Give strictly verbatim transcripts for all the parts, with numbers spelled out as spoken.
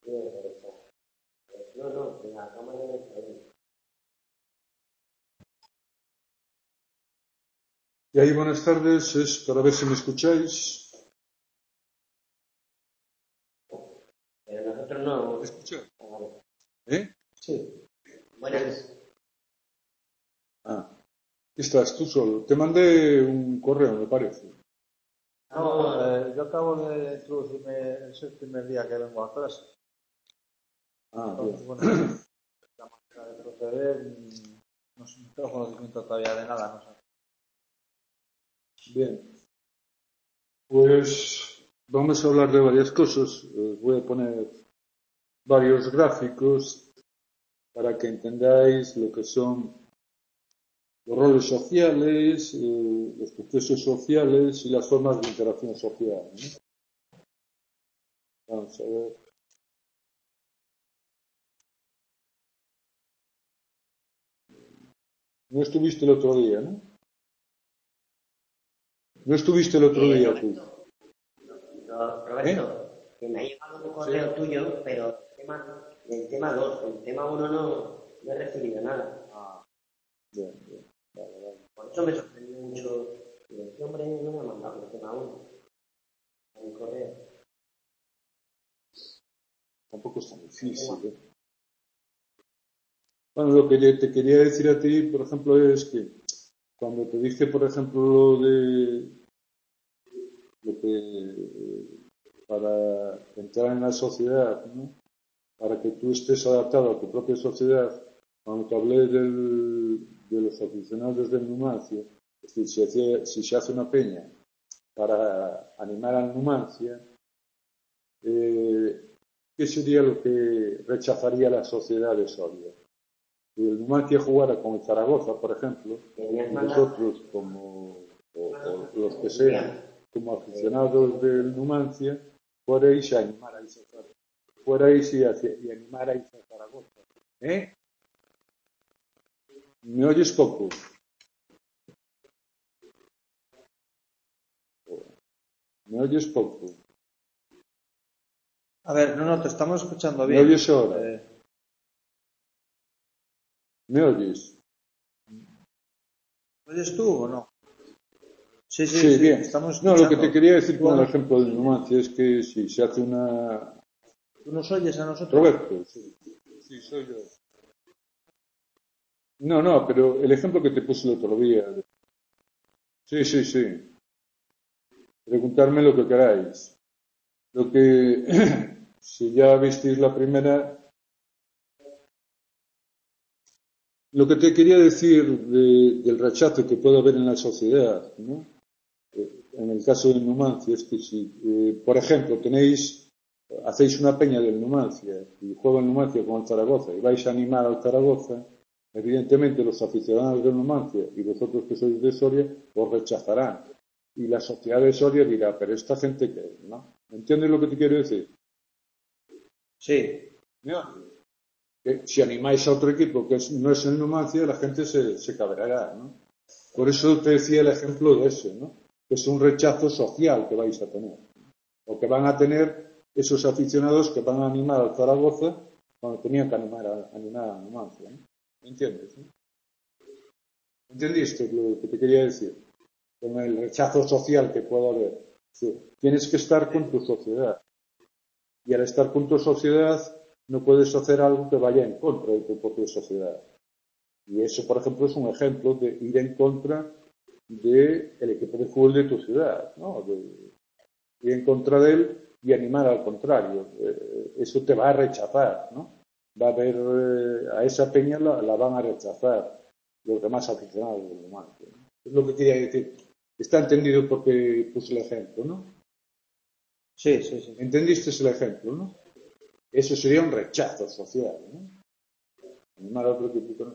No, no, en la cámara de está. Y ahí, buenas tardes, es para ver si me escucháis. Pero nosotros no. ¿Me escucháis? Ah, ¿Eh? sí. Buenas. Ah, aquí estás tú solo. Te mandé un correo, me parece. No, eh, yo acabo de introducirme, es el primer día que vengo a clase. Ah, Entonces, bien. bueno, la manera de proceder, mm, no sé, no tengo conocimiento todavía de nada, no sé. Bien. Pues vamos a hablar de varias cosas. Os voy a poner varios gráficos para que entendáis lo que son los roles sociales, eh, los procesos sociales y las formas de interacción social, ¿no? Vamos a ver. No estuviste el otro día, ¿no? No estuviste el otro Eh, día tú. Roberto, no, Roberto, que me ha llegado un correo tuyo, pero el tema, del tema dos, el tema uno no, no he recibido nada. Ah, bien, bien. Vale, vale. Por eso me sorprendió mucho. Este hombre no me ha mandado el tema uno. En el correo. Tampoco es tan difícil, ¿eh? Bueno, lo que te quería decir a ti, por ejemplo, es que cuando te dije, por ejemplo, lo de lo que para entrar en la sociedad, ¿no? Para que tú estés adaptado a tu propia sociedad, cuando te hablé del, de los aficionados del Numancia, es decir, si, hace, si se hace una peña para animar al Numancia, eh, ¿qué sería lo que rechazaría la sociedad de Soria? Si el Numancia jugara con el Zaragoza, por ejemplo, y vosotros, como o, o los que sean, como aficionados del Numancia, fuerais a animar a esa fuerais y, y animarais a Zaragoza. ¿Eh? ¿Me oyes poco? ¿Me oyes poco? A ver, no, no, te estamos escuchando ¿Me bien. oyes ahora? Eh, ¿Me oyes? ¿Me oyes tú o no? Sí, sí, Sí, sí, bien. estamos No, escuchando. lo que te quería decir con el Bueno, ejemplo del Numancia es que si se hace una... ¿tú nos oyes a nosotros? Roberto, sí. Sí, soy yo. No, no, pero el ejemplo que te puse el otro día. Sí, sí, sí. Preguntarme lo que queráis. Lo que, si ya visteis la primera, lo que te quería decir de, del rechazo que puede haber en la sociedad, ¿no? Eh, en el caso del Numancia, es que si, eh, por ejemplo, tenéis, hacéis una peña del Numancia y juega el Numancia con el Zaragoza y vais a animar al Zaragoza, evidentemente los aficionados del Numancia y vosotros que sois de Soria os rechazarán. Y la sociedad de Soria dirá, pero esta gente que es, ¿no? ¿Entiendes lo que te quiero decir? Sí. ¿No? Que si animáis a otro equipo que es, no es el Numancia, la gente se, se cabrará, ¿no? Por eso te decía el ejemplo de ese, ¿no? Que es un rechazo social que vais a tener. O que van a tener esos aficionados que van a animar al Zaragoza cuando tenían que animar a, animar a Numancia, ¿no? ¿Me entiendes? ¿No? ¿Entendiste lo que te quería decir? Con el rechazo social que puede haber. Sí. Tienes que estar con tu sociedad. Y al estar con tu sociedad no puedes hacer algo que vaya en contra de tu propia sociedad. Y eso, por ejemplo, es un ejemplo de ir en contra del equipo de fútbol de tu ciudad, ¿no? De ir en contra de él y animar al contrario. Eh, eso te va a rechazar, ¿no? Va a haber, eh, a esa peña la, la van a rechazar los demás aficionados del Numancia, ¿no? Es lo que quería decir. Está entendido porque puse el ejemplo, ¿no? Sí, sí, sí. ¿Entendiste el ejemplo, no? Eso sería un rechazo social, ¿no? Animar a otro equipo.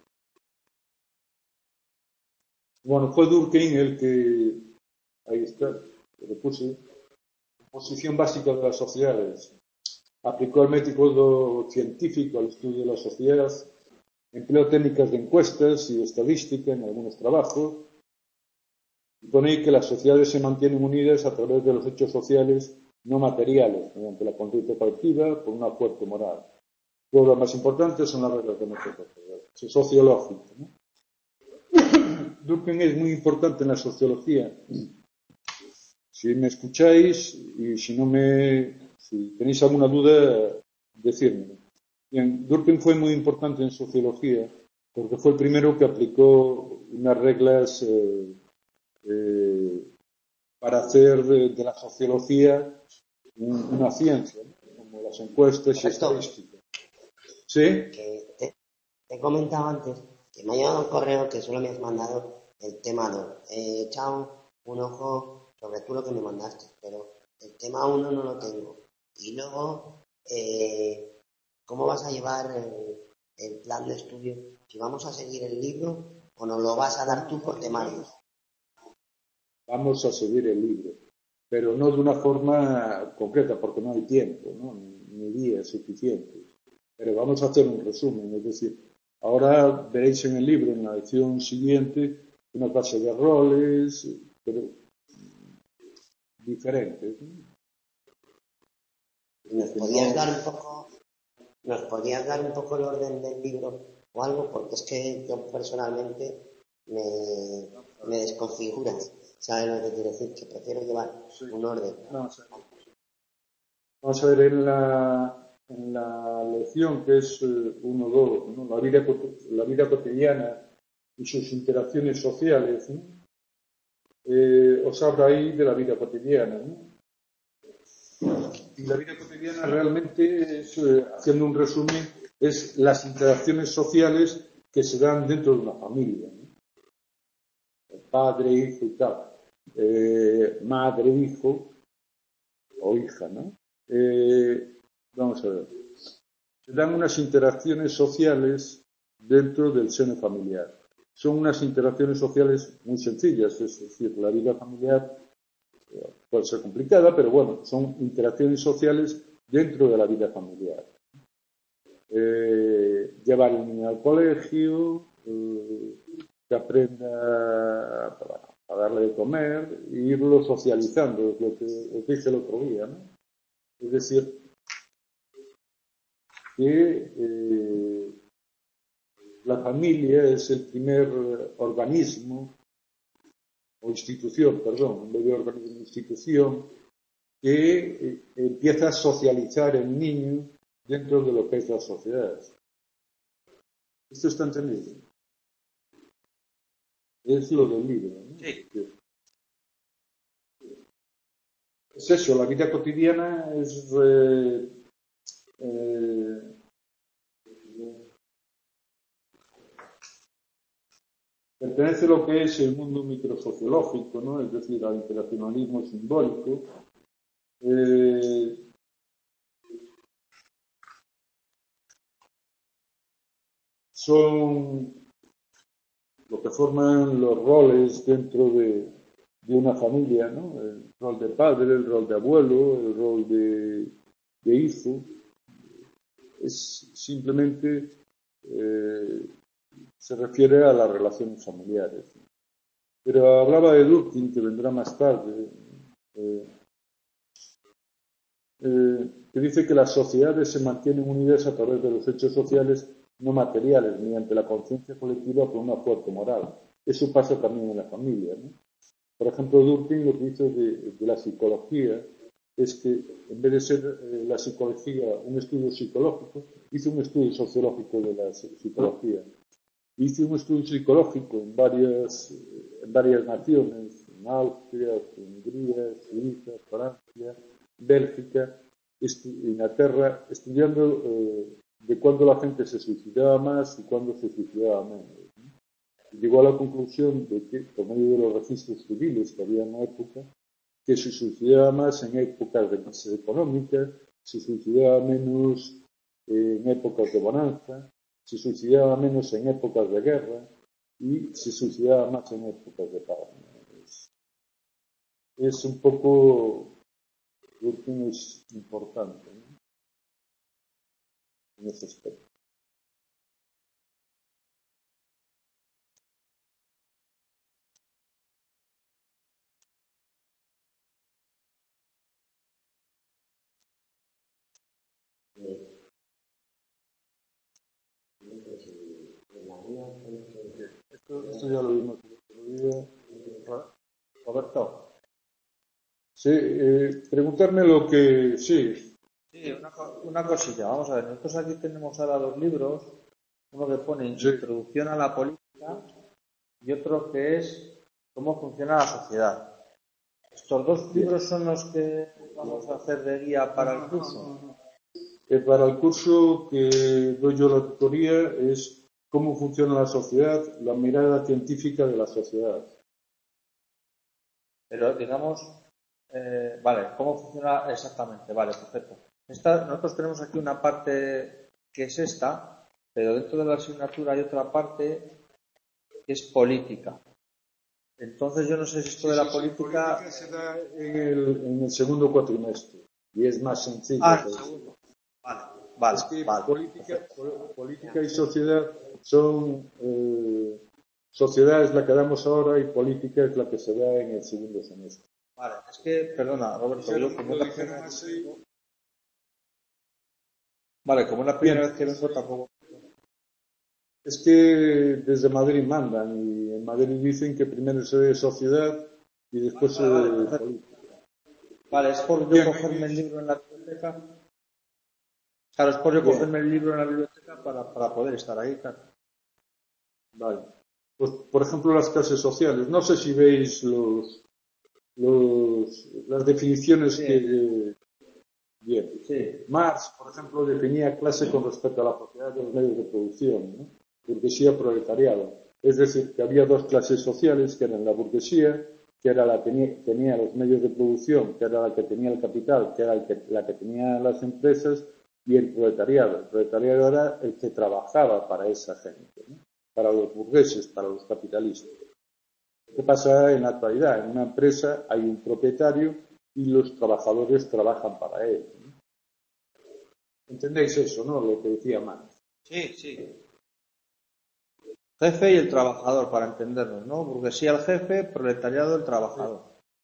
Bueno, fue Durkheim el que, ahí está, lo puse, posición básica de las sociedades. Aplicó el método científico al estudio de la sociedad, empleó técnicas de encuestas y de estadística en algunos trabajos, y pone que las sociedades se mantienen unidas a través de los hechos sociales no materiales, mediante la conducta colectiva, por una fuerte moral. Luego, lo más importante son las reglas de nuestra sociedad. Es sociológico, ¿no? Durkheim es muy importante en la sociología. Si me escucháis y si no me, si tenéis alguna duda, decírmelo. Bien, Durkheim fue muy importante en sociología porque fue el primero que aplicó unas reglas eh, eh, para hacer de, de la sociología un, una ciencia, ¿no? Como las encuestas y Correcto. estadísticas. ¿Sí? Que te, te he comentado antes que me ha llegado un correo que solo me has mandado el tema dos. He echado un ojo sobre tú lo que me mandaste, pero el tema uno no lo tengo. Y luego, eh, ¿cómo vas a llevar el, el plan de estudio? Si vamos a seguir el libro o nos lo vas a dar tú por temarios. Vamos a seguir el libro, pero no de una forma concreta, porque no hay tiempo, ¿no? Ni días suficientes. Pero vamos a hacer un resumen, es decir, ahora veréis en el libro, en la lección siguiente, una clase de roles, pero diferentes, ¿no? ¿Nos podías dar un poco, nos podías dar un poco el orden del libro o algo? Porque es que yo personalmente me, me desconfigura. ¿Sabes lo que quiero decir? Que prefiero llevar Sí. un orden. Vamos a ver, Vamos a ver en, la, en la lección que es uno dos, ¿no? La vida, la vida cotidiana y sus interacciones sociales, ¿no? Eh, os habla ahí de la vida cotidiana, ¿no? Y la vida cotidiana realmente es, eh, haciendo un resumen, es las interacciones sociales que se dan dentro de una familia, ¿no? Padre, hijo y tal, eh, madre, hijo o hija, ¿no? Eh, vamos a ver. Se dan unas interacciones sociales dentro del seno familiar. Son unas interacciones sociales muy sencillas, es decir, la vida familiar eh, puede ser complicada, pero bueno, son interacciones sociales dentro de la vida familiar. Eh, llevar al niño al colegio, eh, que aprenda a, a darle de comer e irlo socializando, es lo que os dije el otro día, ¿no? Es decir, que eh, la familia es el primer organismo o institución, perdón, en vez de organismo, institución, que eh, empieza a socializar el niño dentro de lo que es la sociedad. ¿Esto está entendido? Es lo del libro, ¿no? Sí. Es eso, la vida cotidiana es eh, eh, pertenece a lo que es el mundo microsociológico, ¿no? Es decir, al interaccionalismo simbólico. Eh, son lo que forman los roles dentro de, de una familia, ¿no? El rol de padre, el rol de abuelo, el rol de, de hijo. Es simplemente eh, se refiere a las relaciones familiares. Pero hablaba de Durkheim, que vendrá más tarde, eh, eh, que dice que las sociedades se mantienen unidas a través de los hechos sociales no materiales, mediante la conciencia colectiva por una fuerte moral. Eso pasa también en la familia, ¿no? Por ejemplo, Durkheim lo que dice de, de la psicología es que en vez de ser eh, la psicología un estudio psicológico, hizo un estudio sociológico de la psicología. Hizo un estudio psicológico en varias, en varias naciones, en Austria, Hungría, Suiza, Francia, Bélgica, Inglaterra, estudiando eh, de cuándo la gente se suicidaba más y cuándo se suicidaba menos. Llegó a la conclusión de que, por medio de los registros civiles que había en la época, que se suicidaba más en épocas de crisis económica, se suicidaba menos eh, en épocas de bonanza, se suicidaba menos en épocas de guerra y se suicidaba más en épocas de paz. Es, es un poco, creo que es importante, ¿no? En ese aspecto. esto ya lo vimos el otro día. Roberto. Sí, eh, preguntarme lo que... Sí. Sí, una, una cosilla. Vamos a ver, nosotros aquí tenemos ahora dos libros. Uno que pone Sí. Introducción a la política y otro que es Cómo funciona la sociedad. ¿Estos dos libros son los que vamos a hacer de guía para el curso? Eh, para el curso que doy yo la tutoría es cómo funciona la sociedad, la mirada científica de la sociedad. Pero digamos, eh, vale, ¿cómo funciona exactamente? Vale, perfecto. Esta, nosotros tenemos aquí una parte que es esta, pero dentro de la asignatura hay otra parte que es política. Entonces yo no sé si esto Sí, de la sí, sí, política... política se da en el, en el segundo cuatrimestre y es más sencillo. Ah, pues. segundo. Vale, vale, Es que vale. política, pol- política y sociedad son... Eh, sociedad es la que damos ahora y política es la que se da en el segundo semestre. Vale, es que, perdona, Roberto, yo como es Lo la dijeron primera vez que así. vengo... Vale, como es la primera Bien. vez que vengo tampoco... Es que desde Madrid mandan y en Madrid dicen que primero se ve sociedad y después se Vale, vale, ve perfecto. política. Vale, es por yo Bien, cogerme el libro en la biblioteca. Claro, es por yo bien, cogerme el libro en la biblioteca para, para poder estar ahí, claro. vale. Pues, por ejemplo, las clases sociales. No sé si veis los, los, las definiciones Sí. que... Bien. Sí, Marx, por ejemplo, definía clase con respecto a la propiedad de los medios de producción, ¿no? Burguesía, proletariado. Es decir, que había dos clases sociales, que eran la burguesía, que era la que tenía, tenía los medios de producción, que era la que tenía el capital, que era el que, la que tenía las empresas, y el proletariado. El proletariado era el que trabajaba para esa gente, ¿no? Para los burgueses, para los capitalistas. ¿Qué pasa en la actualidad? En una empresa hay un propietario y los trabajadores trabajan para él, ¿no? ¿Entendéis eso, no? Lo que decía Marx. sí, sí. Jefe y el trabajador, para entendernos, ¿no? Burguesía el jefe, proletariado el trabajador.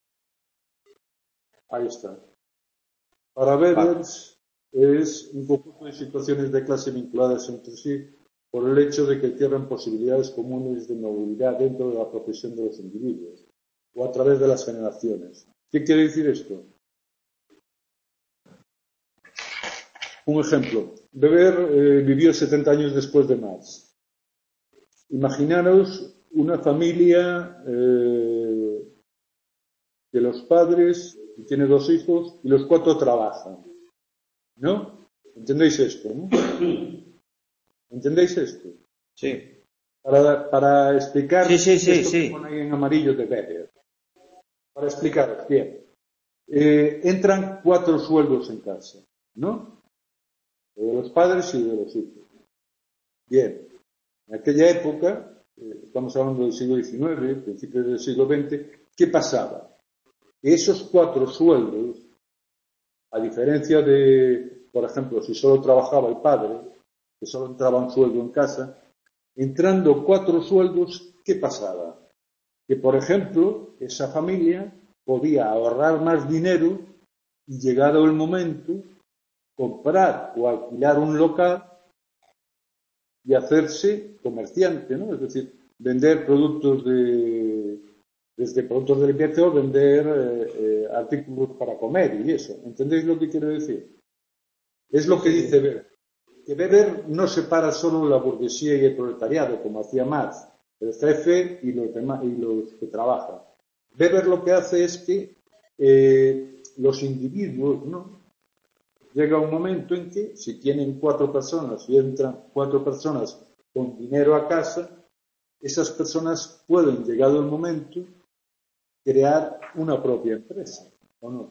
Ahí está. Para Webers es un conjunto de situaciones de clase vinculadas entre sí por el hecho de que cierran posibilidades comunes de movilidad dentro de la profesión de los individuos o a través de las generaciones. ¿Qué quiere decir esto? Un ejemplo. Weber eh, vivió setenta años después de Marx. Imaginaros una familia eh, de los padres, que tiene dos hijos, y los cuatro trabajan. ¿No? ¿Entendéis esto, no? ¿Entendéis esto? Sí. Para, para explicar Sí, sí, sí, esto sí. que pone ahí en amarillo de Weber. Para explicaros, bien. Eh, entran cuatro sueldos en casa, ¿no? De los padres y de los hijos. Bien. En aquella época, eh, estamos hablando del siglo diecinueve, principios del siglo veinte, ¿qué pasaba? Que esos cuatro sueldos, a diferencia de, por ejemplo, si solo trabajaba el padre, que solo entraba un sueldo en casa, entrando cuatro sueldos, ¿qué pasaba? Que, por ejemplo, esa familia podía ahorrar más dinero y, llegado el momento, comprar o alquilar un local y hacerse comerciante, ¿no? Es decir, vender productos de, desde productos de limpieza o vender eh, eh, artículos para comer y eso. ¿Entendéis lo que quiero decir? Es lo que dice Weber. Que Weber no separa solo la burguesía y el proletariado, como hacía Marx, el jefe y los demás y los que trabajan. Weber lo que hace es que eh, los individuos, ¿no? Llega un momento en que, si tienen cuatro personas y entran cuatro personas con dinero a casa, esas personas pueden, llegado el momento, crear una propia empresa, ¿o no?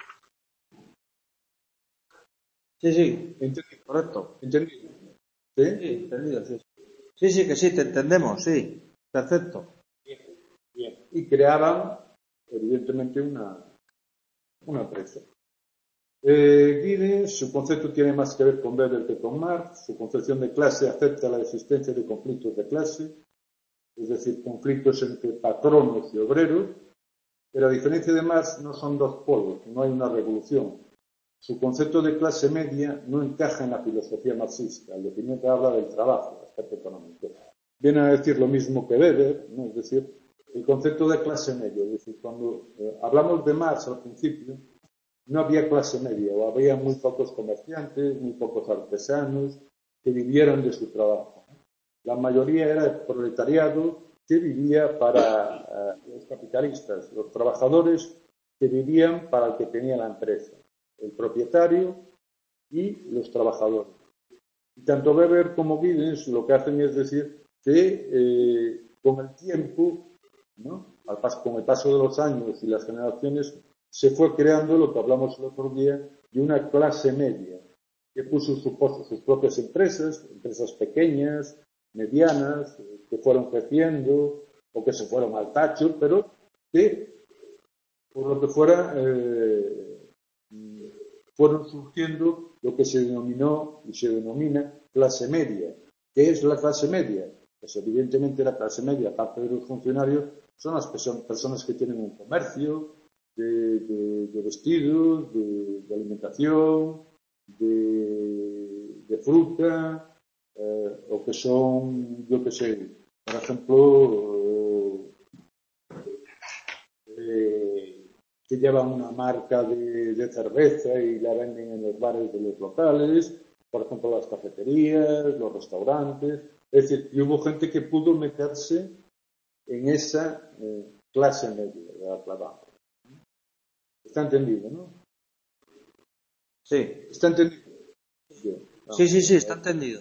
Sí, sí. ¿Entendido? Correcto. ¿Entendido? Sí, ¿Sí? entendido, sí. Sí, sí, que sí, te entendemos, sí. Perfecto. Bien. Y creaban, evidentemente, una, una empresa. Eh, Guide, su concepto tiene más que ver con Weber que con Marx. Su concepción de clase acepta la existencia de conflictos de clase, es decir, conflictos entre patronos y obreros, pero a diferencia de Marx no son dos polos, no hay una revolución. Su concepto de clase media no encaja en la filosofía marxista, el definir que habla del trabajo, aspecto económico. viene a decir lo mismo que Weber, ¿no? Es decir, el concepto de clase media. Es decir, cuando eh, hablamos de Marx al principio, no había clase media, o había muy pocos comerciantes, muy pocos artesanos que vivieran de su trabajo. La mayoría era el proletariado que vivía para uh, los capitalistas, los trabajadores que vivían para el que tenía la empresa, el propietario y los trabajadores. Y tanto Weber como Giddens lo que hacen es decir que eh, con el tiempo, ¿no? Al paso, con el paso de los años y las generaciones, se fue creando lo que hablamos el otro día de una clase media que puso sus, sus propias empresas, empresas pequeñas, medianas, que fueron creciendo o que se fueron al tacho, pero que, por lo que fuera, eh, fueron surgiendo lo que se denominó y se denomina clase media. ¿Qué es la clase media? Pues evidentemente la clase media, aparte de los funcionarios, son las personas que tienen un comercio de, de, de vestidos, de, de alimentación, de, de fruta, eh, o que son, yo qué sé, por ejemplo, eh, que llevan una marca de, de cerveza y la venden en los bares de los locales, por ejemplo, las cafeterías, los restaurantes. Es decir, y hubo gente que pudo meterse en esa eh, clase media de la clavada. ¿Está entendido, no? Sí. ¿Está entendido? Sí, sí, sí, está entendido.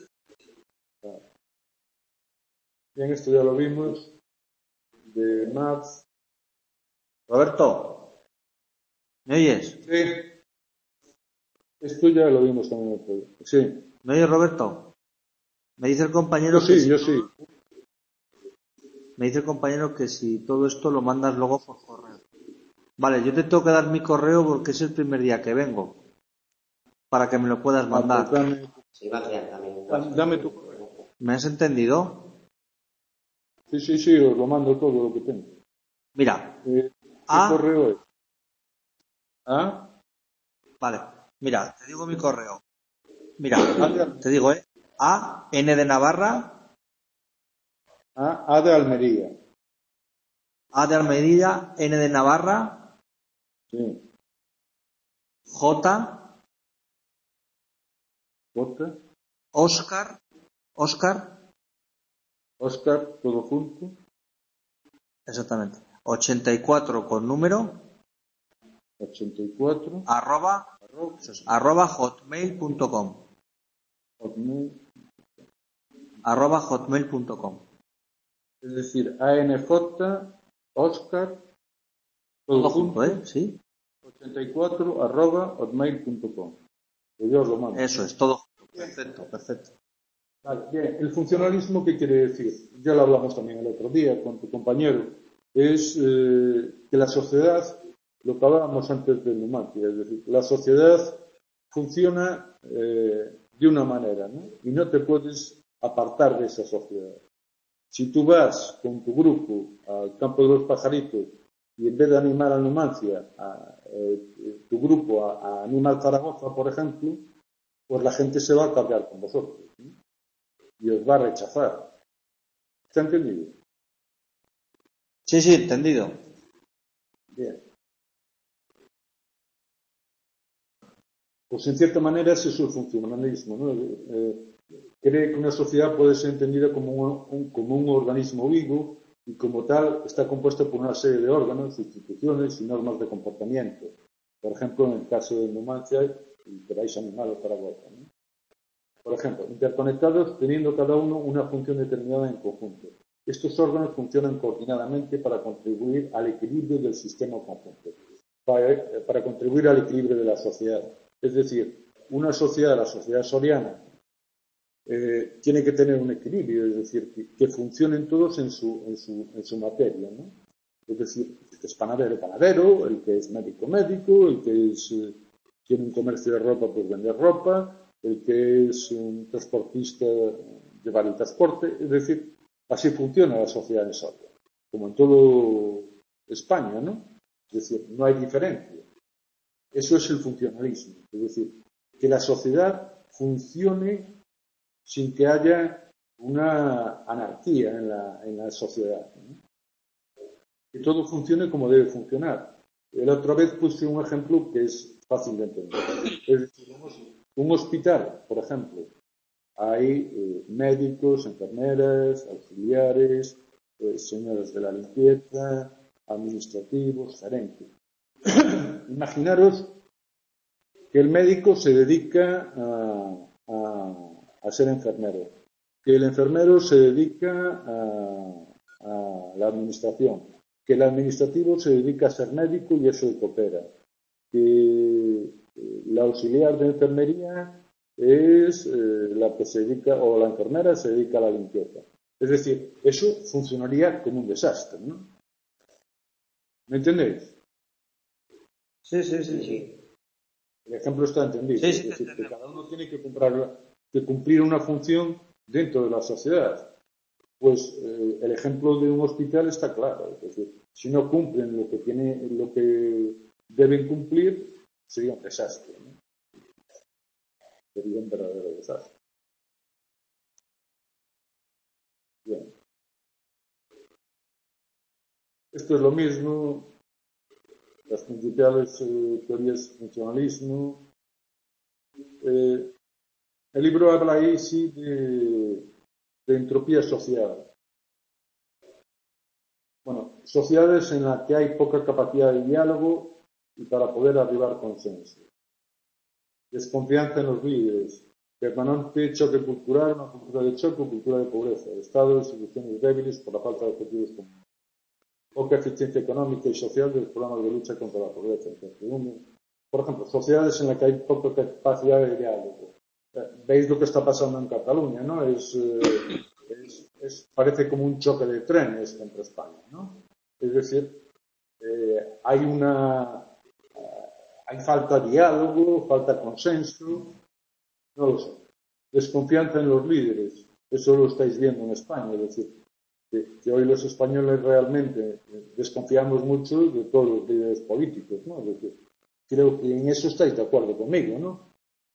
Bien, esto ya lo vimos de Marx. Roberto, ¿me oyes? Sí. Esto ya lo vimos también otro día. Sí. ¿Me oyes, Roberto? Me dice el compañero Yo que sí, si yo todo, sí. Me dice el compañero que si todo esto lo mandas luego por correo. Vale, yo te tengo que dar mi correo porque es el primer día que vengo. Para que me lo puedas mandar. Ah, pues dame, Sí, va a crear también. dame tu correo. ¿Me has entendido? Sí, sí, sí, os lo mando todo lo que tengo. Mira, Eh, ¿Qué A, correo es? ¿Ah? vale, mira, te digo mi correo. Mira, A de, te digo, ¿eh? A, N de Navarra, A, A de Almería. A de Almería, N de Navarra, Sí. J, J. Oscar, Oscar, Oscar, todo junto. exactamente, ochenta y cuatro con número, ochenta y cuatro. arroba, eso es, arroba hotmail punto com. Hotmail. Arroba hotmail punto com. Es decir, A N J, Oscar, todo, Todo junto, junto, ¿eh? Sí. ochenta y cuatro, arroba hotmail punto com. Que yo os lo mando. Eso es, todo junto. Perfecto, perfecto. Vale, bien. ¿El funcionalismo qué quiere decir? Ya lo hablamos también el otro día con tu compañero. Es eh, que la sociedad, lo que hablábamos antes de Numancia, es decir, la sociedad funciona eh, de una manera, ¿no? Y no te puedes apartar de esa sociedad. Si tú vas con tu grupo al campo de los pajaritos y en vez de animar a Numancia, a, eh, tu grupo a, a animar Zaragoza, por ejemplo, pues la gente se va a cabrear con vosotros, ¿no? Y os va a rechazar. ¿Está entendido? Sí, sí, entendido. Bien. Pues en cierta manera ese es el funcionalismo, ¿no? Eh, cree que una sociedad puede ser entendida como un, un, como un organismo vivo y como tal está compuesta por una serie de órganos, instituciones y normas de comportamiento. Por ejemplo, en el caso de Numancia, y queráis animaros para Zaragoza, ¿no? Por ejemplo, interconectados teniendo cada uno una función determinada en conjunto. Estos órganos funcionan coordinadamente para contribuir al equilibrio del sistema conjunto, para, para contribuir al equilibrio de la sociedad. Es decir, una sociedad, la sociedad soriana, eh, tiene que tener un equilibrio, es decir, que, que funcionen todos en su, en su, en su materia, ¿no? Es decir, el que es panadero, panadero, el que es médico, médico, el que es, eh, tiene un comercio de ropa, pues vender ropa, el que es un transportista, llevar el transporte, es decir, así funciona la sociedad en Soria, como en todo España, ¿no? Es decir, no hay diferencia. Eso es el funcionalismo, es decir, que la sociedad funcione sin que haya una anarquía en la, en la sociedad, ¿no? Que todo funcione como debe funcionar. La otra vez puse un ejemplo que es fácil de entender. Es decir, un hospital, por ejemplo, hay eh, médicos, enfermeras, auxiliares, eh, señores de la limpieza, administrativos, gerentes. Imaginaros que el médico se dedica a, a, a ser enfermero, que el enfermero se dedica a, a la administración, que el administrativo se dedica a ser médico y eso coopera, que la auxiliar de enfermería es eh, la que se dedica, o la enfermera se dedica a la limpieza. Es decir, eso funcionaría como un desastre, ¿no? ¿Me entendéis? Sí, sí, sí, sí. El ejemplo está entendido. Sí, sí, es decir, que cada uno tiene que, comprar, que cumplir una función dentro de la sociedad. Pues eh, el ejemplo de un hospital está claro. Es decir, si no cumplen lo que tiene, lo que deben cumplir, sería un desastre, ¿no? Sería un verdadero desastre. Bien. Esto es lo mismo. Las principales eh, teorías del funcionalismo. Eh, el libro habla ahí sí de, de entropía social. Bueno, sociedades en las que hay poca capacidad de diálogo y para poder arribar a consenso. Desconfianza en los líderes. Permanente choque cultural, una cultura de choque o cultura de pobreza. Estado de instituciones débiles por la falta de objetivos comunes. Poca eficiencia económica y social de los programas de lucha contra la pobreza. Por ejemplo, sociedades en las que hay poca capacidad de diálogo. Veis lo que está pasando en Cataluña, ¿no? Es, eh, es, es, parece como un choque de trenes contra España, ¿no? Es decir, eh, hay una eh, hay falta de diálogo, falta consenso, no lo sé. Desconfianza en los líderes, eso lo estáis viendo en España, es decir, que, que hoy los españoles realmente desconfiamos mucho de todos los líderes políticos, ¿no? Es decir, creo que en eso estáis de acuerdo conmigo, ¿no?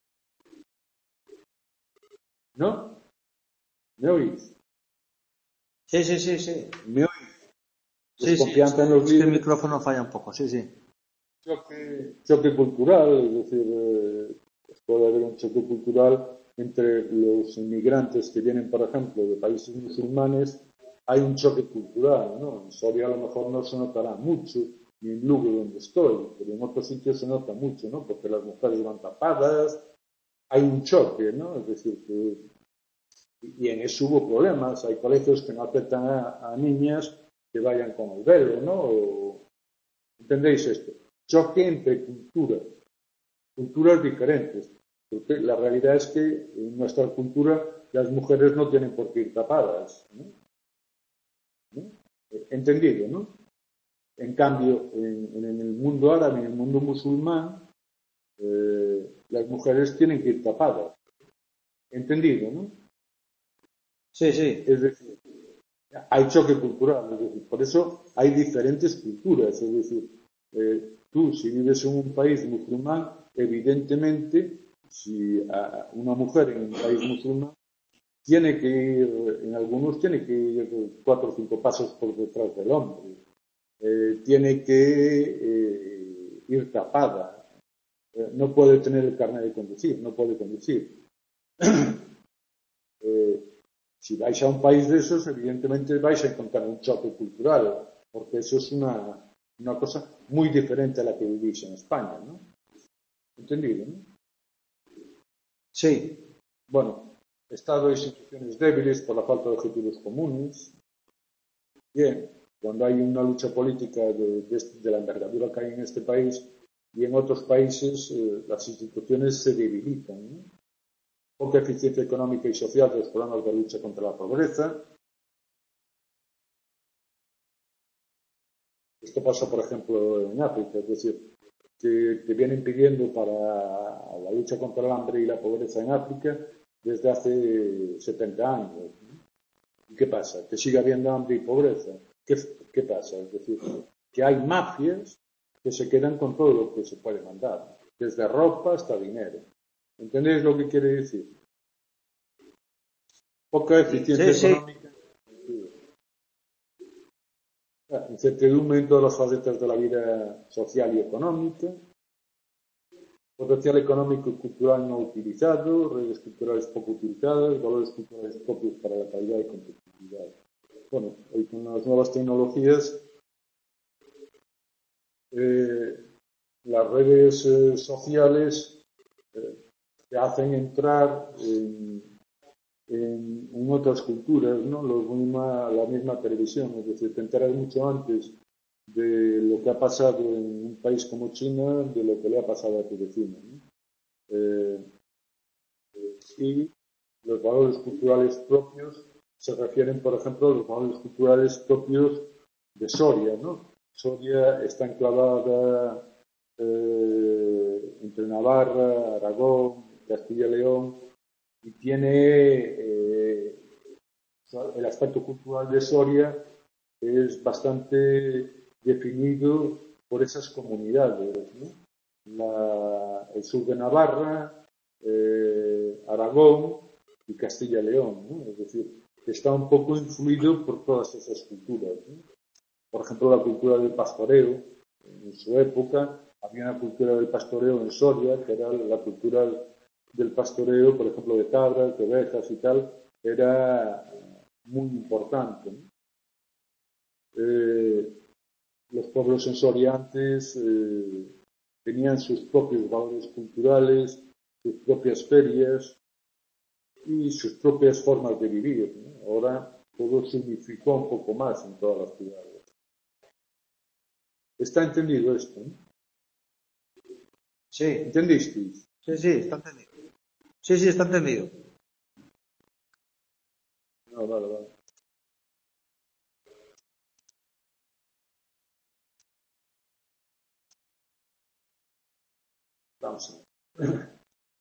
¿No? ¿Me oís? Sí, sí, sí, sí. ¿Me oís? Sí, Desconfianza sí, en los es líderes. que el micrófono falla un poco, sí, sí. Choque, choque cultural, es decir, eh, puede haber un choque cultural entre los inmigrantes que vienen, por ejemplo, de países musulmanes. Hay un choque cultural, ¿no? En Soria a lo mejor no se notará mucho, ni en Lugo donde estoy, pero en otros sitios se nota mucho, ¿no? Porque las mujeres van tapadas, hay un choque, ¿no? Es decir, que y en eso hubo problemas. Hay colegios que no aceptan a, a niñas que vayan con el velo, ¿no? O, ¿entendéis esto? Choque entre culturas, culturas diferentes. Porque la realidad es que en nuestra cultura las mujeres no tienen por qué ir tapadas, ¿no? ¿No? Entendido, ¿no? En cambio, en, en el mundo árabe, en el mundo musulmán, eh, las mujeres tienen que ir tapadas. Entendido, ¿no? Sí, sí. Es decir, hay choque cultural, es decir, por eso hay diferentes culturas, es decir, eh, tú si vives en un país musulmán, evidentemente, si a una mujer en un país musulmán tiene que ir, en algunos tiene que ir cuatro o cinco pasos por detrás del hombre, eh, tiene que eh, ir tapada, eh, no puede tener el carnet de conducir, no puede conducir. eh, Si vais a un país de esos, evidentemente vais a encontrar un choque cultural, porque eso es una, una cosa muy diferente a la que vivís en España, ¿no? ¿Entendido, no? Sí. Bueno, Estado de instituciones débiles por la falta de objetivos comunes. Bien, cuando hay una lucha política de, de, de la envergadura que hay en este país y en otros países, eh, las instituciones se debilitan, ¿no? Poca eficiencia económica y social de los programas de lucha contra la pobreza. Esto pasa, por ejemplo, en África, es decir, que, que vienen pidiendo para la lucha contra el hambre y la pobreza en África desde hace setenta años. ¿Y qué pasa? Que sigue habiendo hambre y pobreza. ¿Qué, qué pasa? Es decir, que hay mafias que se quedan con todo lo que se puede mandar, desde ropa hasta dinero. ¿Entendéis lo que quiere decir? poca eficiencia Sí, sí. económica, incertidumbre en todas las facetas de la vida social y económica, potencial económico y cultural no utilizado, redes culturales poco utilizadas, valores culturales propios para la calidad y competitividad. Bueno, hoy con las nuevas tecnologías, eh, las redes eh, sociales eh, te hacen entrar en, en, en otras culturas, ¿no? Lo misma, la misma televisión, es decir, te enteras mucho antes de lo que ha pasado en un país como China de lo que le ha pasado a tu vecino, ¿no? Eh, y los valores culturales propios se refieren, por ejemplo, a los valores culturales propios de Soria, ¿no? Soria está enclavada eh, entre Navarra, Aragón, Castilla y León y tiene eh, el aspecto cultural de Soria es bastante definido por esas comunidades, ¿no? La, el sur de Navarra, eh, Aragón y Castilla y León, ¿no? Es decir, está un poco influido por todas esas culturas, ¿no? Por ejemplo, la cultura del pastoreo, en su época había una cultura del pastoreo en Soria, que era la cultura del pastoreo, por ejemplo, de cabras, de ovejas y tal, era muy importante, ¿no? Eh, los pueblos en Soria antes eh, tenían sus propios valores culturales, sus propias ferias y sus propias formas de vivir, ¿no? Ahora todo se unificó un poco más en todas las ciudades. ¿Está entendido esto? ¿No? Sí. ¿Entendisteis? Sí, sí, está entendido. Sí, sí, está entendido. No, vale, vale. Vamos a ver.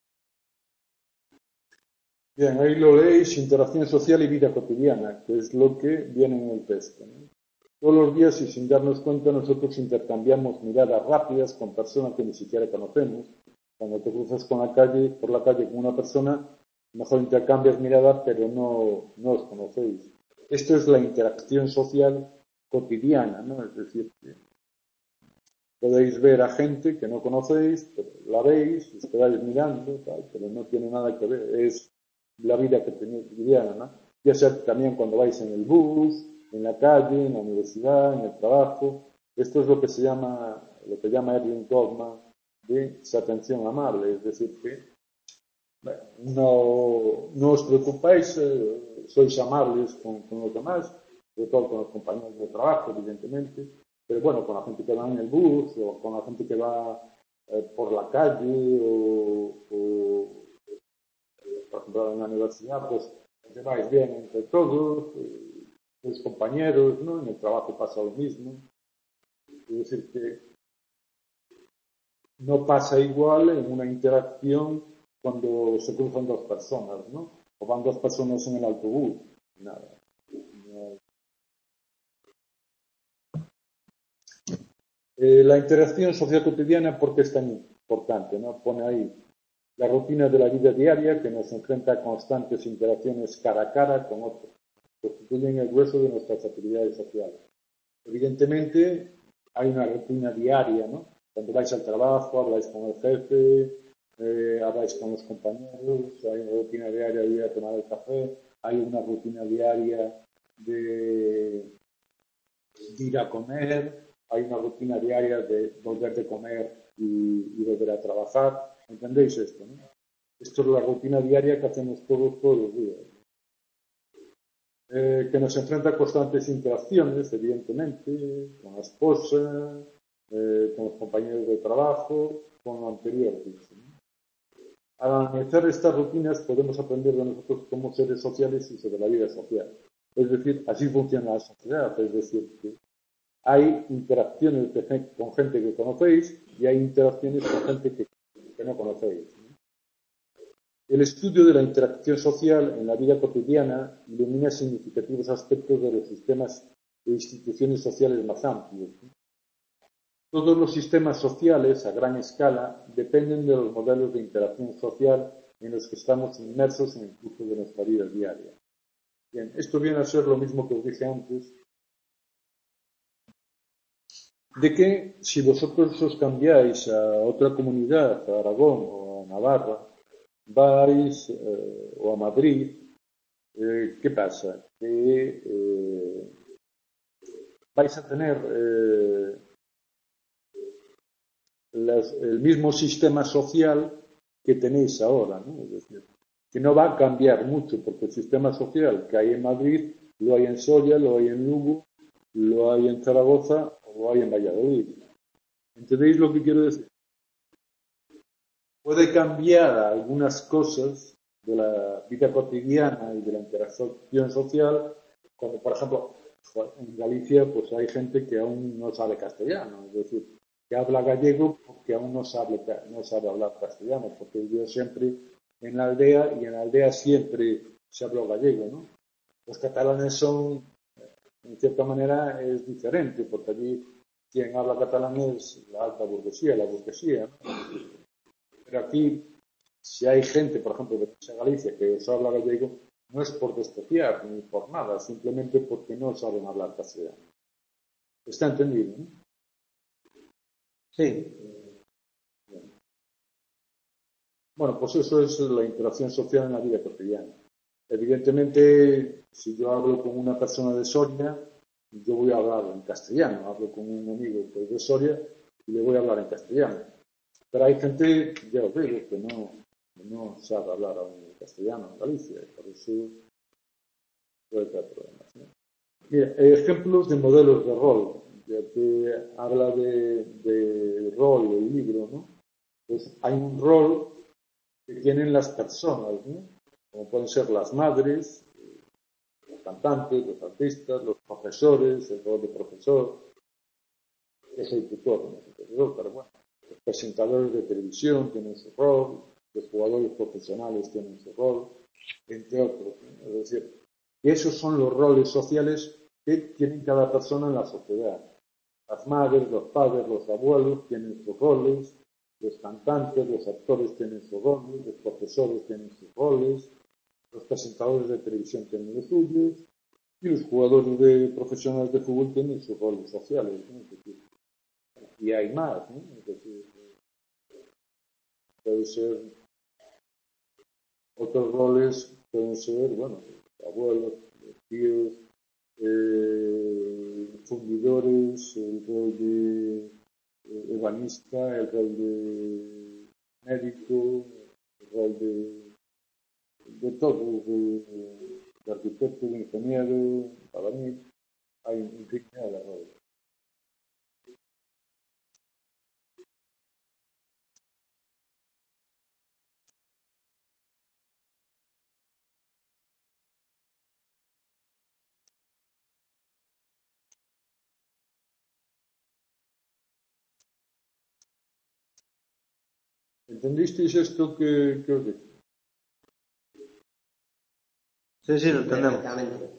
Bien, ahí lo leéis, interacción social y vida cotidiana, que es lo que viene en el texto, ¿no? Todos los días y sin darnos cuenta nosotros intercambiamos miradas rápidas con personas que ni siquiera conocemos. Cuando te cruzas con la calle, por la calle con una persona, mejor intercambias miradas, pero no, no os conocéis. Esto es la interacción social cotidiana, ¿no? Es decir, que podéis ver a gente que no conocéis, pero la veis, os quedáis mirando, tal, pero no tiene nada que ver. Es la vida que tenéis cotidiana, ¿no? Ya sea también cuando vais en el bus, en la calle, en la universidad, en el trabajo. Esto es lo que se llama, lo que llama Erling Goldman de atención amable, es decir, que bueno, no, no os preocupáis, eh, sois amables con, con los demás, sobre todo con los compañeros de trabajo, evidentemente, pero bueno, con la gente que va en el bus o con la gente que va eh, por la calle o, o, por ejemplo, en la universidad, pues lleváis bien entre todos, eh, los compañeros, ¿no? En el trabajo pasa lo mismo. Es decir, que no pasa igual en una interacción cuando se cruzan dos personas, ¿no? O van dos personas en el autobús. Nada. No. Eh, la interacción social cotidiana, ¿por qué es tan importante, ¿no? Pone ahí la rutina de la vida diaria que nos enfrenta a constantes interacciones cara a cara con otros. Constituyen el grueso de nuestras actividades sociales. Evidentemente, hay una rutina diaria, ¿no? Cuando vais al trabajo, habláis con el jefe, eh, habláis con los compañeros, hay una rutina diaria de ir a tomar el café, hay una rutina diaria de, de ir a comer, hay una rutina diaria de volver de comer y, y volver a trabajar. ¿Entendéis esto, no? Esto es la rutina diaria que hacemos todos, todos los días. Eh, que nos enfrenta a constantes interacciones, evidentemente, con la esposa, eh, con los compañeros de trabajo, con lo anterior. Al analizar estas rutinas podemos aprender de nosotros como seres sociales y sobre la vida social. Es decir, así funciona la sociedad, es decir, que hay interacciones de gente, con gente que conocéis y hay interacciones con gente que, que no conocéis. El estudio de la interacción social en la vida cotidiana ilumina significativos aspectos de los sistemas e instituciones sociales más amplios. Todos los sistemas sociales, a gran escala, dependen de los modelos de interacción social en los que estamos inmersos en el curso de nuestra vida diaria. Bien, esto viene a ser lo mismo que os dije antes, de que si vosotros os cambiáis a otra comunidad, a Aragón o a Navarra, vais, eh, o a Madrid, eh, ¿qué pasa? Que eh, vais a tener eh, las, el mismo sistema social que tenéis ahora, ¿no? Es decir, que no va a cambiar mucho, porque el sistema social que hay en Madrid lo hay en Soria, lo hay en Lugo, lo hay en Zaragoza o lo hay en Valladolid. ¿Entendéis lo que quiero decir? Puede cambiar algunas cosas de la vida cotidiana y de la interacción social, como por ejemplo en Galicia pues hay gente que aún no sabe castellano, es decir, que habla gallego porque aún no sabe, no sabe hablar castellano, porque yo siempre en la aldea y en la aldea siempre se habló gallego, ¿no? Los catalanes son, en cierta manera, es diferente, porque allí quien habla catalán es la alta burguesía, la burguesía, ¿no? Pero aquí, si hay gente, por ejemplo, de Galicia que os habla gallego, no es por despreciar ni por nada, simplemente porque no saben hablar castellano. ¿Está entendido, no? Sí. Bueno, pues eso es la interacción social en la vida cotidiana. Evidentemente, si yo hablo con una persona de Soria, yo voy a hablar en castellano. Hablo con un amigo pues, de Soria y le voy a hablar en castellano. Pero hay gente, ya os digo, que no, que no sabe hablar aún en castellano en Galicia. Por eso puede haber problemas, ¿no? Mira, ejemplos de modelos de rol. Ya que habla de, de rol, el libro, ¿no? Pues hay un rol que tienen las personas, ¿no? Como pueden ser las madres, los cantantes, los artistas, los profesores, el rol de profesor, que es el tutor, no es el profesor, pero bueno, los presentadores de televisión tienen su rol, los jugadores profesionales tienen su rol, entre otros, ¿no? Es decir, que esos son los roles sociales que tiene cada persona en la sociedad. Las madres, los padres, los abuelos tienen sus roles, los cantantes, los actores tienen sus roles, los profesores tienen sus roles, los presentadores de televisión tienen los suyos y los jugadores de profesionales de fútbol tienen sus roles sociales, ¿no? Es decir, y hay más, ¿no? Es decir, puede ser otros roles, pueden ser, bueno, abuelos, tíos, eh, fundidores, el rol de ebanista, el rol de médico, el rol de, de todo, de, de arquitecto, de ingeniero, para mí hay infinidad de roles. ¿Entendisteis esto que, que os digo? Sí, sí, lo entendemos. Perfectamente.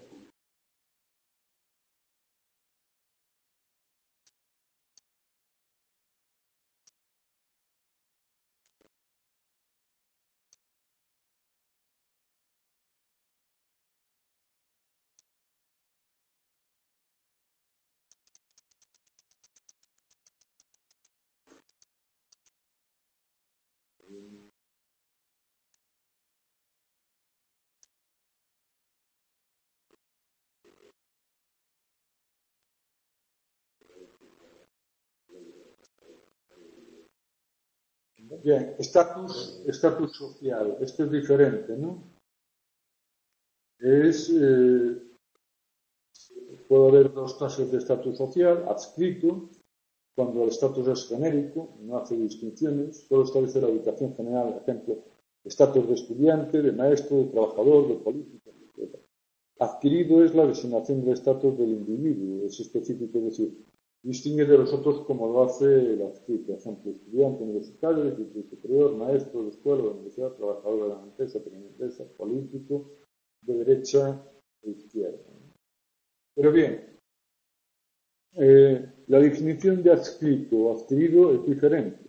Bien, estatus, estatus social, esto es diferente, ¿no? Es, eh, puede haber dos clases de estatus social, adscrito, cuando el estatus es genérico, no hace distinciones, solo establece la ubicación general, por ejemplo, estatus de estudiante, de maestro, de trabajador, de político, etcétera. Adquirido es la designación del estatus del individuo, es específico, es decir, distingue de los otros como lo hace el adscrito, por ejemplo, estudiante universitario, estudiante superior, maestro de escuela, de universidad, trabajador de la empresa, pequeña empresa, político, de derecha e izquierda. Pero bien, eh, la definición de adscrito o adquirido es diferente.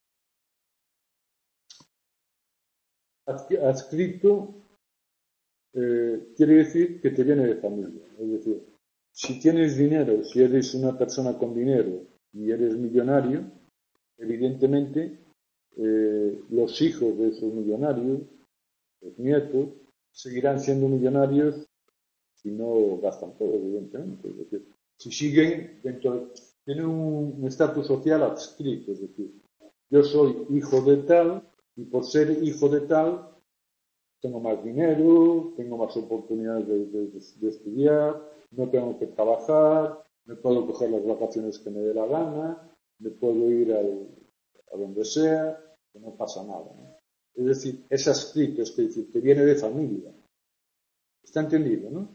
Adscrito eh, quiere decir que te viene de familia. Es decir, si tienes dinero, si eres una persona con dinero y eres millonario, evidentemente eh, los hijos de esos millonarios, los nietos, seguirán siendo millonarios si no gastan todo, evidentemente. Es decir, si siguen dentro, tienen un estatus social adscrito, es decir, yo soy hijo de tal y por ser hijo de tal tengo más dinero, tengo más oportunidades de, de, de estudiar, no tengo que trabajar, me puedo coger las vacaciones que me dé la gana, me puedo ir al, a donde sea, que no pasa nada, ¿no? Es decir, es adscrito, es decir, que viene de familia. ¿Está entendido, no?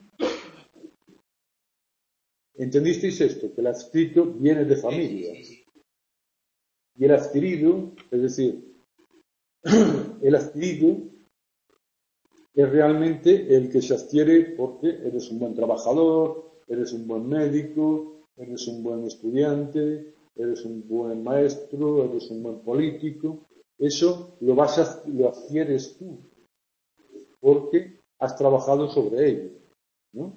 ¿Entendisteis esto? Que el adscrito viene de familia. Sí, sí, sí. Y el adquirido, es decir, el adquirido es realmente el que se adquiere porque eres un buen trabajador, eres un buen médico, eres un buen estudiante, eres un buen maestro, eres un buen político. Eso lo vas a, lo adquieres tú porque has trabajado sobre ello, ¿no?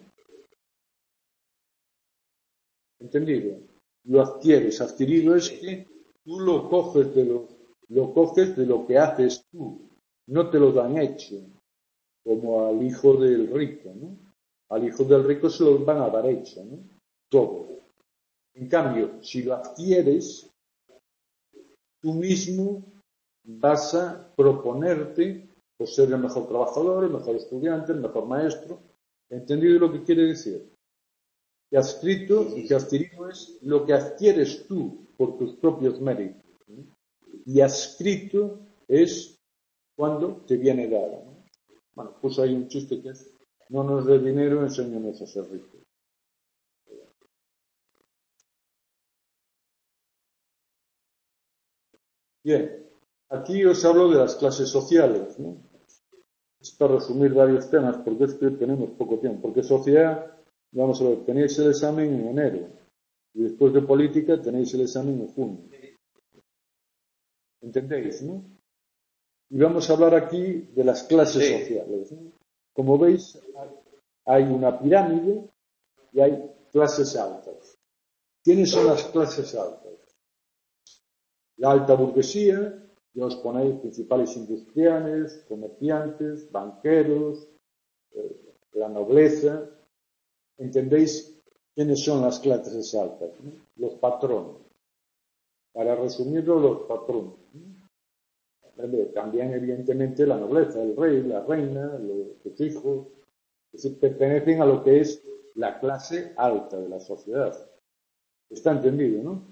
¿Entendido? Lo adquieres. Adquirido es que tú lo coges de lo, lo coges de lo que haces tú. No te lo dan hecho, como al hijo del rico, ¿no? Al hijo del rico se lo van a dar hecho, ¿no? Todo. En cambio, si lo adquieres, tú mismo vas a proponerte por ser el mejor trabajador, el mejor estudiante, el mejor maestro. ¿Entendido lo que quiere decir? Que adscrito y que adquirido es lo que adquieres tú por tus propios méritos, ¿no? Y adscrito es cuando te viene dado, ¿no? Bueno, pues hay un chiste que es: no nos dé dinero, enséñanos a ser ricos. Bien, aquí os hablo de las clases sociales, ¿no? Es para resumir varios temas, porque es que tenemos poco tiempo. Porque sociedad, vamos a ver, tenéis el examen en enero, y después de política tenéis el examen en junio. ¿Entendéis, no? Y vamos a hablar aquí de las clases Sí. sociales, ¿no? Como veis, hay una pirámide y hay clases altas. ¿Quiénes son las clases altas? La alta burguesía, ya os ponéis principales industriales, comerciantes, banqueros, eh, la nobleza. ¿Entendéis quiénes son las clases altas, ¿no? Los patronos. Para resumirlo, los patronos, ¿no? También, evidentemente, la nobleza, el rey, la reina, los hijos, es decir, pertenecen a lo que es la clase alta de la sociedad. ¿Está entendido, no?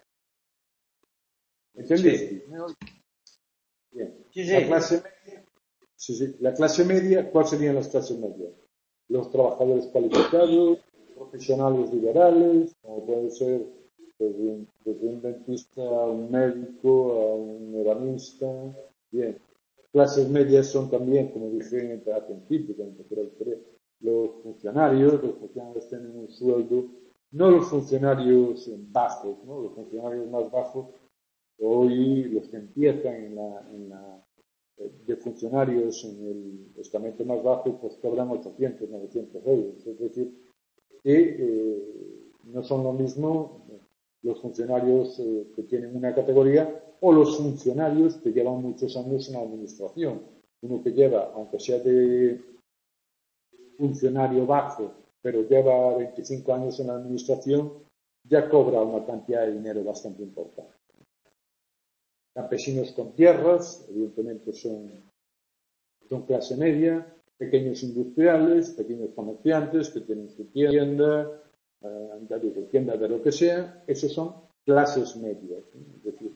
¿Entendiste? Sí. Bien. Sí, sí. La clase media, sí, sí. La clase media, ¿cuáles serían las clases medias? Los trabajadores cualificados, profesionales liberales, como puede ser desde un, desde un dentista a un médico, a un ebanista. Bien. Clases medias son también, como dije al principio, los funcionarios, los funcionarios tienen un sueldo, no los funcionarios bajos, ¿no? Los funcionarios más bajos, hoy los que empiezan en la, en la de funcionarios en el estamento más bajo, pues cobran ochocientos, novecientos euros. Es decir, que eh, no son lo mismo los funcionarios eh, que tienen una categoría o los funcionarios que llevan muchos años en la administración. Uno que lleva, aunque sea de funcionario bajo, pero lleva veinticinco años en la administración, ya cobra una cantidad de dinero bastante importante. Campesinos con tierras, evidentemente son, son clase media, pequeños industriales, pequeños comerciantes que tienen su tienda, eh, tienda de lo que sea, esos son clases medias, ¿no? Es decir,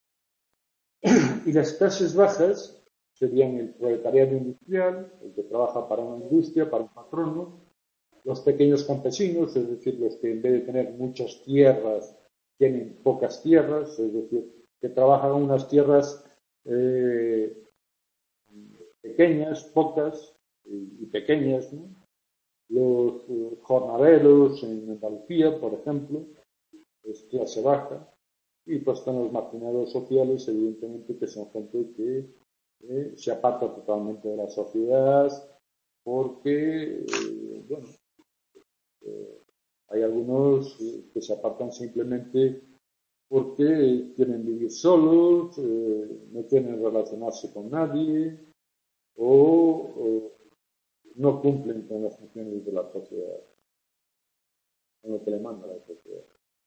y las clases bajas serían el proletariado industrial, el que trabaja para una industria, para un patrono, los pequeños campesinos, es decir, los que en vez de tener muchas tierras tienen pocas tierras, es decir, que trabajan unas tierras eh, pequeñas, pocas y, y pequeñas, ¿no? Los eh, jornaleros en Andalucía, por ejemplo, es clase baja, y pues están los marginados sociales, evidentemente, que son gente que eh, se aparta totalmente de la sociedad, porque, eh, bueno, eh, hay algunos que se apartan simplemente porque quieren vivir solos, eh, no quieren relacionarse con nadie o, o no cumplen con las funciones de la sociedad, con lo que le manda la sociedad.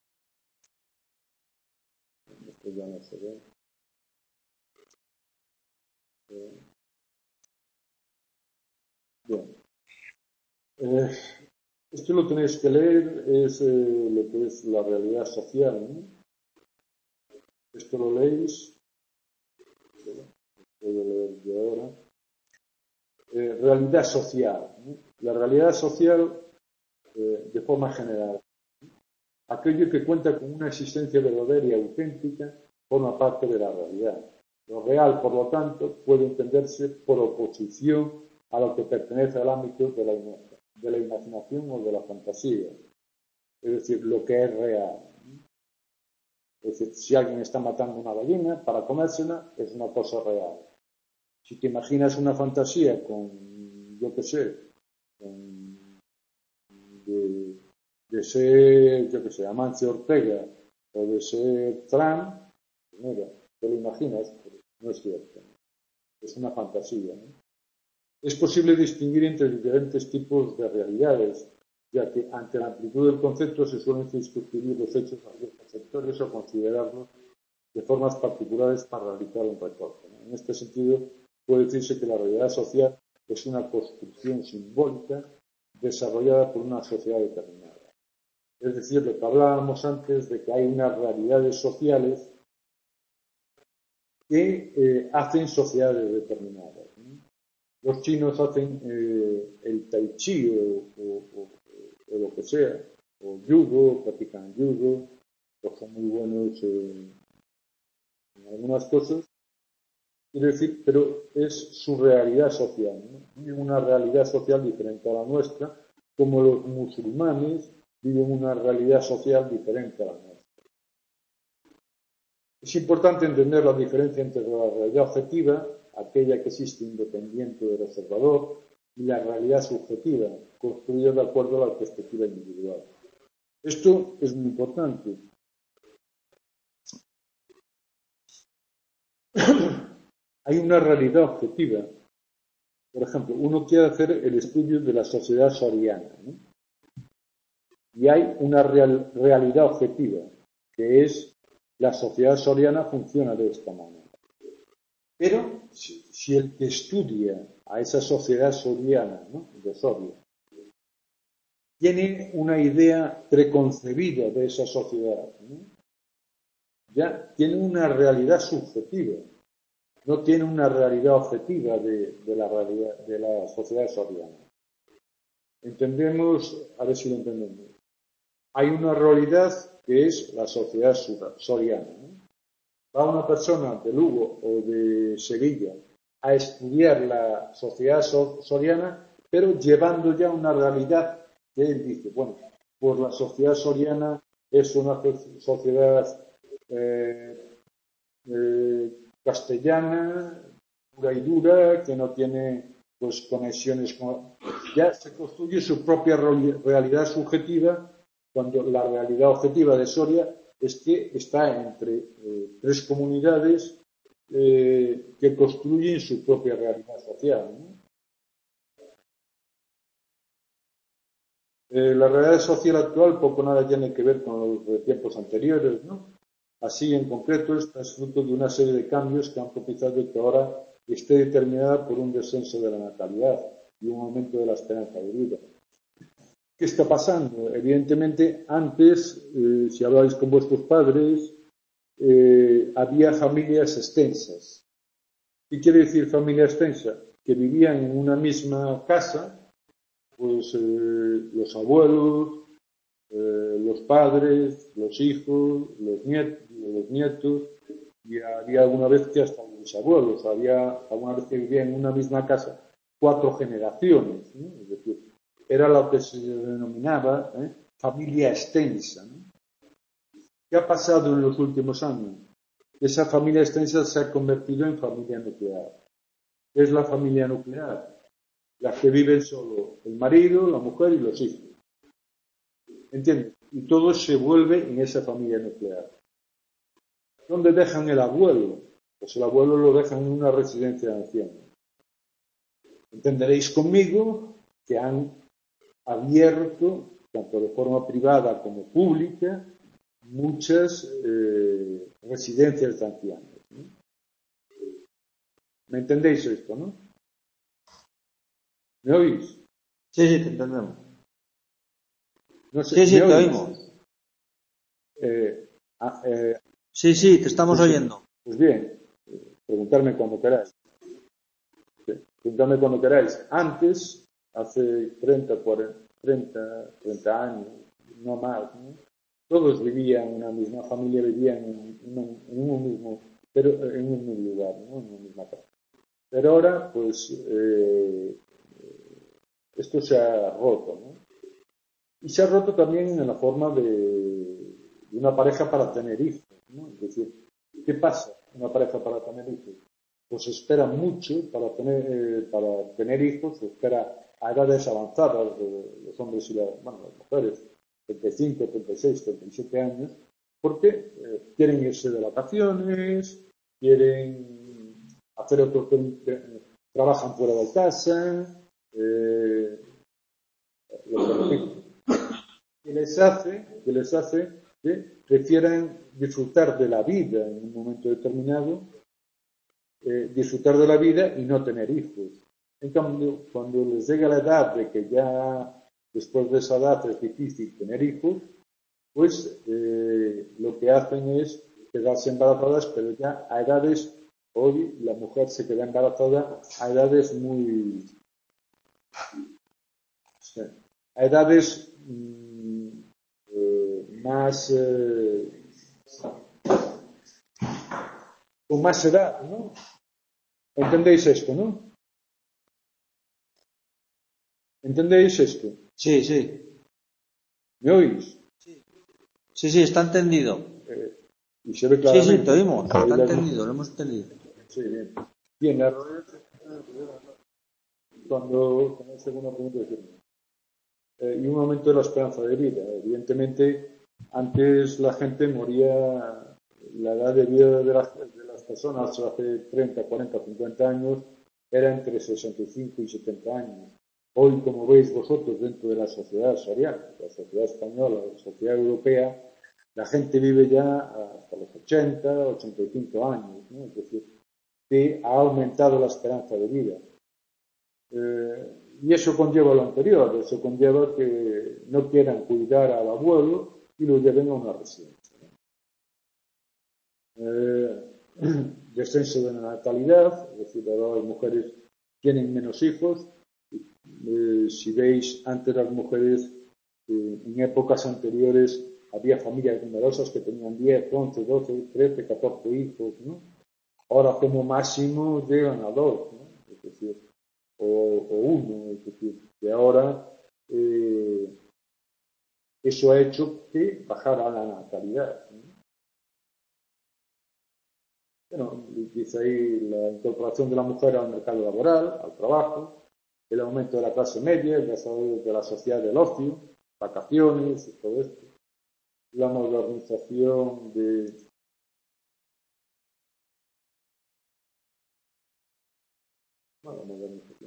Esto ya no se ve. Eh, bien. Eh, esto lo tenéis que leer, es eh, lo que es la realidad social, ¿no? Esto lo leéis, voy a leer yo ahora. Eh, realidad social, ¿no? La realidad social, eh, de forma general, aquello que cuenta con una existencia verdadera y auténtica forma parte de la realidad. Lo real, por lo tanto, puede entenderse por oposición a lo que pertenece al ámbito de la, de la imaginación o de la fantasía. Es decir, lo que es real. Es decir, si alguien está matando una gallina para comérsela, es una cosa real. Si te imaginas una fantasía con, yo qué sé, con, de, de ser, yo qué sé, Amancio Ortega o de ser Trump, pues mira, te lo imaginas, pero no es cierto. Es una fantasía, ¿no? Es posible distinguir entre diferentes tipos de realidades, ya que ante la amplitud del concepto se suelen circunscribir los hechos a ciertos sectores o considerarlos de formas particulares para realizar un recorte, ¿no? En este sentido, puede decirse que la realidad social es una construcción simbólica desarrollada por una sociedad determinada. Es decir, lo que hablábamos antes de que hay unas realidades sociales que eh, hacen sociedades determinadas, ¿no? Los chinos hacen eh, el tai chi o, o, o, o lo que sea, o judo, practican judo, o son muy buenos eh, en algunas cosas. Quiero decir, pero es su realidad social, ¿no? Viven una realidad social diferente a la nuestra, como los musulmanes viven una realidad social diferente a la nuestra. Es importante entender la diferencia entre la realidad objetiva, aquella que existe independiente del observador, y la realidad subjetiva, construida de acuerdo a la perspectiva individual. Esto es muy importante. Hay una realidad objetiva. Por ejemplo, uno quiere hacer el estudio de la sociedad soriana, ¿no? Y hay una real, realidad objetiva, que es la sociedad soriana funciona de esta manera. Pero si, si el que estudia a esa sociedad soriana, ¿no?, de Soria, tiene una idea preconcebida de esa sociedad, ¿no?, ya tiene una realidad subjetiva, no tiene una realidad objetiva de, de, la, realidad, de la sociedad soriana. Entendemos, a ver si lo entendemos. Hay una realidad que es la sociedad soriana, ¿no? Va una persona de Lugo o de Sevilla a estudiar la sociedad soriana, pero llevando ya una realidad que él dice, bueno, pues la sociedad soriana es una sociedad eh, eh, castellana, pura y dura, que no tiene pues conexiones con... Ya se construye su propia realidad subjetiva, cuando la realidad objetiva de Soria es que está entre eh, tres comunidades eh, que construyen su propia realidad social, ¿no? Eh, la realidad social actual poco nada tiene que ver con los de tiempos anteriores, ¿no? Así, en concreto, está es fruto de una serie de cambios que han propiciado que ahora esté determinada por un descenso de la natalidad y un aumento de la esperanza de vida. ¿Qué está pasando? Evidentemente, antes, eh, si hablabais con vuestros padres, eh, había familias extensas. ¿Qué quiere decir familia extensa? Que vivían en una misma casa, pues eh, los abuelos, eh, los padres, los hijos, los nietos, los nietos, y había alguna vez que hasta los bisabuelos, había alguna vez que vivían en una misma casa cuatro generaciones, ¿no? Es decir, era lo que se denominaba ¿eh? familia extensa, ¿no? ¿Qué ha pasado en los últimos años? Esa familia extensa se ha convertido en familia nuclear. ¿Qué es la familia nuclear? las que viven solo el marido, la mujer y los hijos. ¿Entiendes? Y todo se vuelve en esa familia nuclear. ¿Dónde dejan el abuelo? Pues el abuelo lo dejan en una residencia de ancianos. Entenderéis conmigo que han abierto, tanto de forma privada como pública, muchas eh, residencias de ancianos, ¿no? ¿Me entendéis esto, no? ¿Me oís? Sí, sí, te entendemos. No sé, Sí, sí, ¿me te oís? oímos. Eh, ah, eh, Sí, sí, te estamos pues, oyendo. Pues bien, preguntarme cuando queráis. Preguntarme cuando queráis. Antes, hace treinta, cuarenta, treinta, treinta años, no más, ¿no? Todos vivían, una misma familia vivía en, en, en un mismo, pero en un mismo lugar, ¿no? En una misma casa. Pero ahora, pues, eh, esto se ha roto, ¿no? Y se ha roto también en la forma de, de una pareja para tener hijos, ¿no? Es decir, ¿qué pasa una pareja para tener hijos? Pues espera mucho para tener, eh, para tener hijos, se espera a edades avanzadas, de los hombres y las, bueno, las mujeres, treinta y cinco, treinta y seis, treinta y siete años, porque eh, quieren irse de vacaciones, quieren hacer otro, eh, trabajan fuera de casa, eh, lo que repito, que les hace, que les hace que prefieran disfrutar de la vida en un momento determinado, eh, disfrutar de la vida y no tener hijos. En cambio, cuando les llega la edad de que ya después de esa edad es difícil tener hijos, pues eh, lo que hacen es quedarse embarazadas, pero ya a edades, hoy la mujer se queda embarazada a edades muy... a edades mmm, eh, más... Eh, con más edad, ¿no? ¿Entendéis esto, no? ¿Entendéis esto? Sí, sí. ¿Me oís? Sí, sí, está entendido. Eh, y se ve Sí, sí, claramente. te oímos. Está Ahí las- entendido, lo hemos entendido. Sí, bien. Bien, la cuando, cuando hace una pregunta de eh, y un aumento de la esperanza de vida. Evidentemente, antes la gente moría, la edad de vida de las, de las personas hace treinta, cuarenta, cincuenta años era entre sesenta y cinco y setenta años. Hoy, como veis vosotros, dentro de la sociedad soriana, la sociedad española, la sociedad europea, la gente vive ya hasta los ochenta, ochenta y cinco años, ¿no? Es decir, que ha aumentado la esperanza de vida. Eh, y eso conlleva lo anterior, eso conlleva que no quieran cuidar al abuelo y lo lleven a una residencia. Eh, descenso de la natalidad, es decir, ahora las mujeres tienen menos hijos. Eh, si veis, antes las mujeres, eh, en épocas anteriores, había familias numerosas que tenían diez, once, doce, trece, catorce hijos, ¿no? Ahora como máximo llegan a dos, ¿no? Es decir, o, o uno, es decir, que ahora eh, eso ha hecho que bajara la natalidad, ¿no? Bueno, dice ahí la incorporación de la mujer al mercado laboral, al trabajo, el aumento de la clase media, el desarrollo de la sociedad del ocio, vacaciones y todo esto, la modernización de... Bueno, la modernización.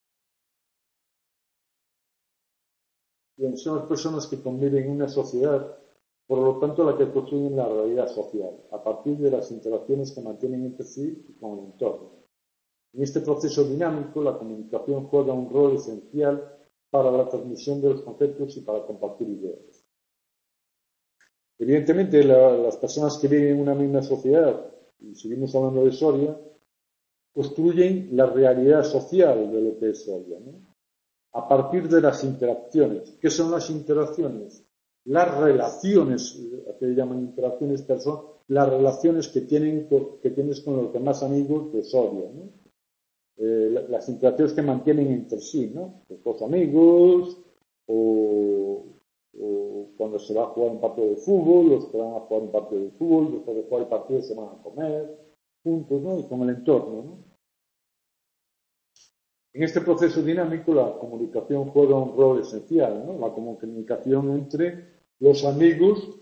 Bien, son las personas que conviven en una sociedad, por lo tanto, la que construyen la realidad social, a partir de las interacciones que mantienen entre sí y con el entorno. En este proceso dinámico, la comunicación juega un rol esencial para la transmisión de los conceptos y para compartir ideas. Evidentemente, la, las personas que viven en una misma sociedad, y seguimos hablando de Soria, construyen la realidad social de lo que es Soria, ¿no? A partir de las interacciones. ¿Qué son las interacciones? Las relaciones, que llaman interacciones, pero son las relaciones que, tienen, que tienes con los demás amigos de Soria, ¿no? Eh, las interacciones que mantienen entre sí, ¿no? Los amigos, o, o cuando se va a jugar un partido de fútbol, los que van a jugar un partido de fútbol, después de jugar el partido se van a comer juntos, ¿no? Y con el entorno, ¿no? En este proceso dinámico la comunicación juega un rol esencial, ¿no? La comunicación entre los amigos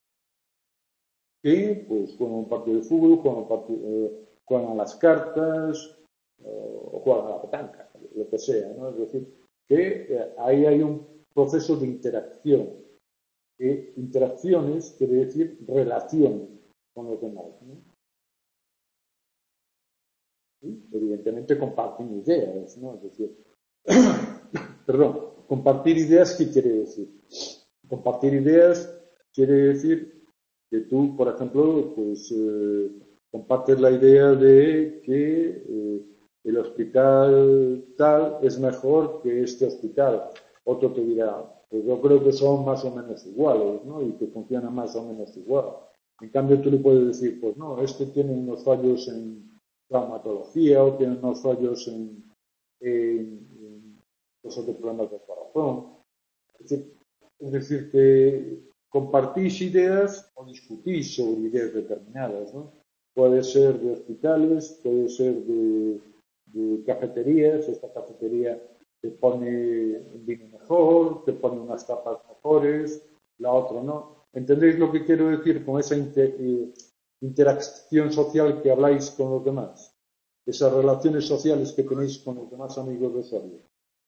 que pues juegan un partido de fútbol, juegan, un partido, eh, juegan a las cartas eh, o juegan a la petanca, lo que sea, ¿no? Es decir, que eh, ahí hay un proceso de interacción. E interacciones quiere decir relación con los demás, ¿no? Y, evidentemente comparten ideas, ¿no? Es decir, perdón, compartir ideas, ¿qué quiere decir? Compartir ideas quiere decir que tú, por ejemplo, pues eh, compartes la idea de que eh, el hospital tal es mejor que este hospital. Otro te dirá, pues yo creo que son más o menos iguales, ¿no? Y que funcionan más o menos igual. En cambio, tú le puedes decir, pues no, este tiene unos fallos en traumatología o tiene unos fallos en, en, en cosas de problemas del corazón. Es decir, es decir, que compartís ideas o discutís sobre ideas determinadas, ¿no? Puede ser de hospitales, puede ser de, de cafeterías. Esta cafetería te pone un vino mejor, te pone unas tapas mejores, la otra no. ¿Entendéis lo que quiero decir con esa inter, eh, interacción social que habláis con los demás? Esas relaciones sociales que tenéis con los demás amigos de Soria.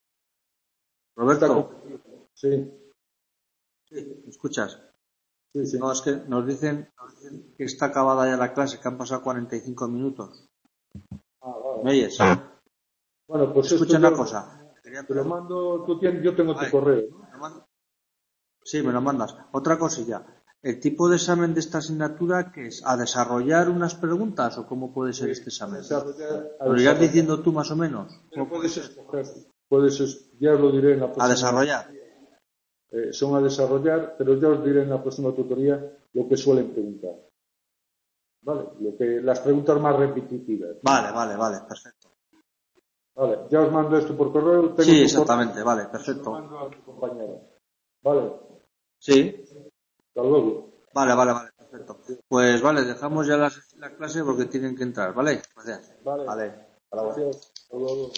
Roberto, sí. Sí, ¿me escuchas? Sí, sí. No, es que nos dicen, nos dicen que está acabada ya la clase, que han pasado cuarenta y cinco minutos. Ah, vale. ¿Me oyes? Bueno, pues escucha esto una yo, cosa. Te lo mando, tú tienes, yo tengo Vale. tu correo, ¿no? Sí, me lo mandas. Otra cosilla. ¿El tipo de examen de esta asignatura qué es? ¿A desarrollar unas preguntas o cómo puede ser este examen? ¿Lo irás diciendo tú más o menos? ¿Cómo puedes escoger? Puedes, ya os lo diré en la próxima. ¿A desarrollar? Eh, son a desarrollar, pero ya os diré en la próxima tutoría lo que suelen preguntar. Vale, lo que, las preguntas más repetitivas. Vale, vale, vale, perfecto. Vale, ya os mando esto por correo. Tengo Sí, exactamente, vale, perfecto. Lo mando a tu compañero. Vale. Sí. Hasta luego. Vale, vale, vale, perfecto. Pues vale, dejamos ya la, la clase porque tienen que entrar, ¿vale? Gracias. Vale. Vale. Hasta luego. Gracias. Hasta luego.